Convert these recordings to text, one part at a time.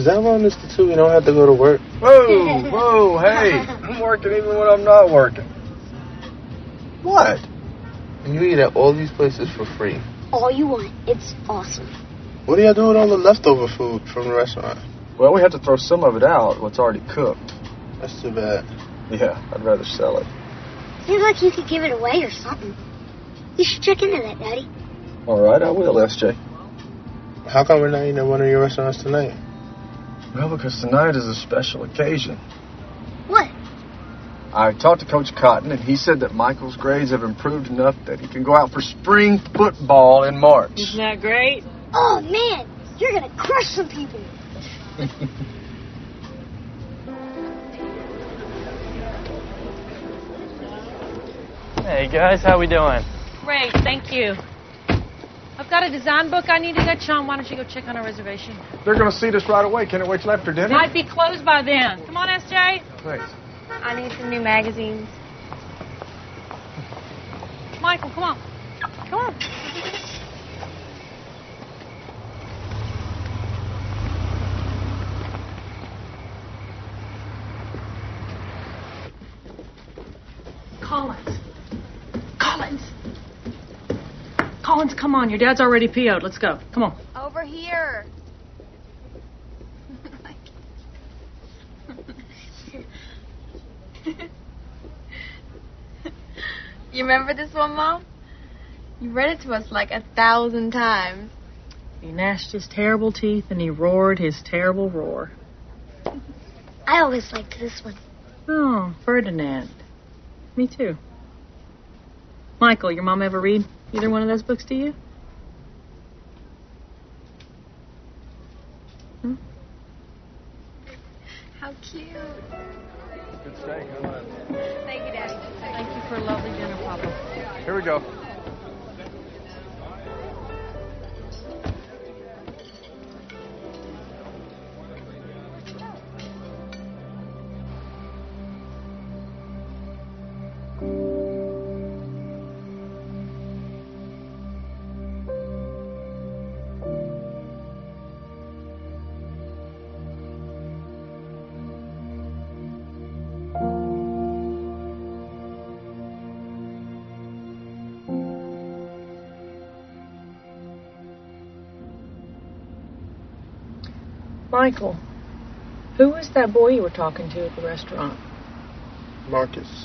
Is that wrong, Mr. Two? You don't have to go to work. Whoa, hey. I'm working even when I'm not working. What? And you eat at all these places for free. All you want. It's awesome. What do y'all do with all the leftover food from the restaurant? Well, we have to throw some of it out, what's already cooked. That's too bad. Yeah, I'd rather sell it. Seems like you could give it away or something. You should check into that, Daddy. All right, I will, SJ. How come we're not eating at one of your restaurants tonight? Well, because tonight is a special occasion. What? I talked to Coach Cotton, and he said that Michael's grades have improved enough that he can go out for spring football in March. Isn't that great? Oh, man. You're going to crush some people. Hey, guys, how we doing? Great, thank you. I've got a design book I need to get. Sean, why don't you go check on our reservation? They're going to seat us right away. Can it wait till after dinner? Might be closed by then. Come on, SJ. Thanks. I need some new magazines. Michael, come on. Come on. Collins, come on. Your dad's already PO'd. Let's go. Come on. Over here. You remember this one, Mom? You read it to us like 1,000 times. He gnashed his terrible teeth and he roared his terrible roar. I always liked this one. Oh, Ferdinand. Me too. Michael, your mom ever read either one of those books to you? How cute. Good steak, huh? Thank you, Daddy. Thank you for a lovely dinner, Papa. Here we go. Michael, who was that boy you were talking to at the restaurant? Marcus.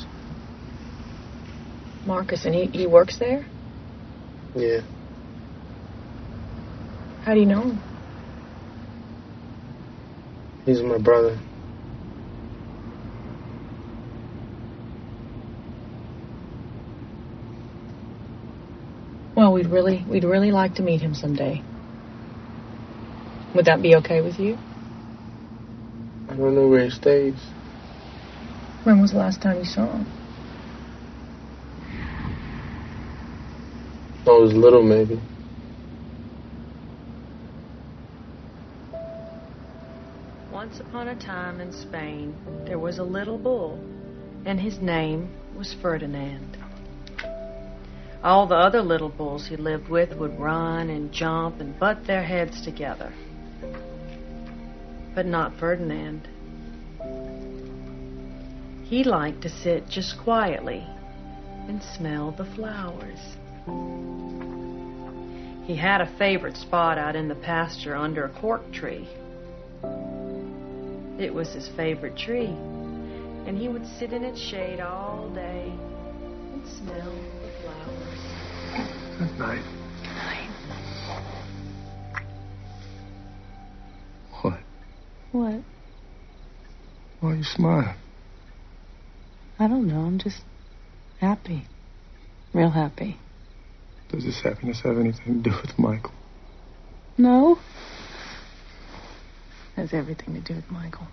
Marcus, and he works there? Yeah. How do you know him? He's my brother. Well, we'd really like to meet him someday. Would that be okay with you? I don't know where he stays. When was the last time you saw him? I was little, maybe. Once upon a time in Spain, there was a little bull, and his name was Ferdinand. All the other little bulls he lived with would run and jump and butt their heads together. But not Ferdinand. He liked to sit just quietly and smell the flowers. He had a favorite spot out in the pasture under a cork tree. It was his favorite tree, and he would sit in its shade all day and smell the flowers. Good night. What? What? Why are you smiling? I don't know. I'm just happy. Real happy. Does this happiness have anything to do with Michael? No. Has everything to do with Michael.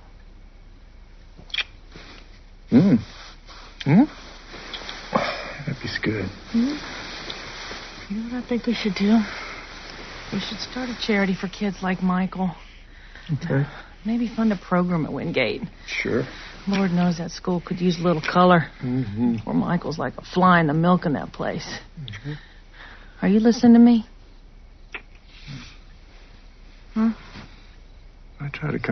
That feels good. You know what I think we should do? We should start a charity for kids like Michael. Okay. Maybe fund a program at Wingate. Sure. Lord knows that school could use a little color. Mm-hmm. Or Michael's like a fly in the milk in that place. Mm-hmm. Are you listening to me? Huh? I try to